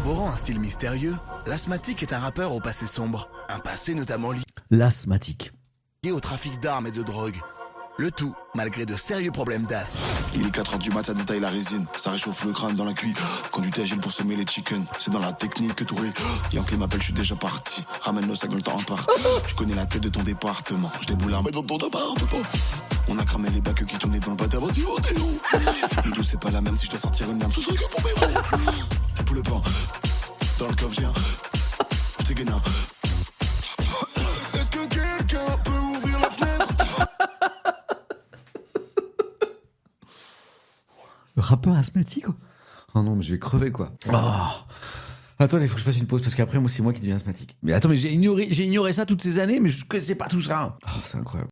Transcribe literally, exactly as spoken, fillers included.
Arborant un style mystérieux, l'asthmatique est un rappeur au passé sombre. Un passé notamment lié L'asthmatique. au trafic d'armes et de drogue. Le tout, malgré de sérieux problèmes d'asthme. Il est quatre heures du mat, ça détaille la résine. Ça réchauffe le crâne dans la cuisse. Conduite agile pour semer les chickens. C'est dans la technique que tout est. Yankee m'appelle, je suis déjà parti. Ramène le sac dans le temps imparti. Je connais la tête de ton département. Je déboule l'armée dans ton appartement. On a cramé les bacs qui tournaient dans le bateau du Odéo. Nous c'est pas la même si je dois sortir une lame. Ce serait que pour mes mots. Je peux le pain. Dans le coffre, j'ai un. Je t'ai gagné un. Est-ce que quelqu'un peut ouvrir la fenêtre? Le rappeur asthmatique, quoi. Oh non, mais je vais crever, quoi. Oh. Attends, il faut que je fasse une pause parce qu'après, moi, c'est moi qui deviens asthmatique. Mais attends, mais j'ai ignoré, j'ai ignoré ça toutes ces années, mais je connaissais pas tout ça. Oh, c'est incroyable.